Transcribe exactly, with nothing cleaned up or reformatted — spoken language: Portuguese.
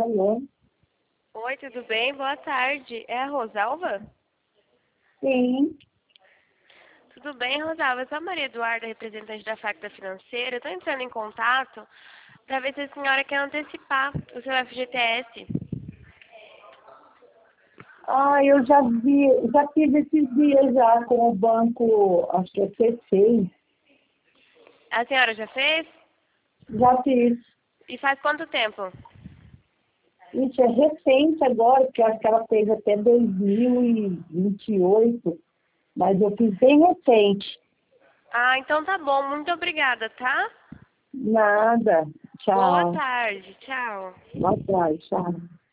Alô? Oi, tudo bem? Boa tarde. É a Rosalva? Sim. Tudo bem, Rosalva? Eu sou a Maria Eduarda, representante da Facta Financeira. Eu estou entrando em contato para ver se a senhora quer antecipar o seu F G T S. Ah, eu já vi, já fiz esses dias já com o banco, acho que é C seis. A senhora já fez? Já fiz. E faz quanto tempo? Isso é recente agora, porque acho que ela fez até dois mil e vinte e oito, mas eu fiz bem recente. Ah, então tá bom. Muito obrigada, tá? Nada. Boa Tchau. tarde. Tchau. Boa tarde, tchau.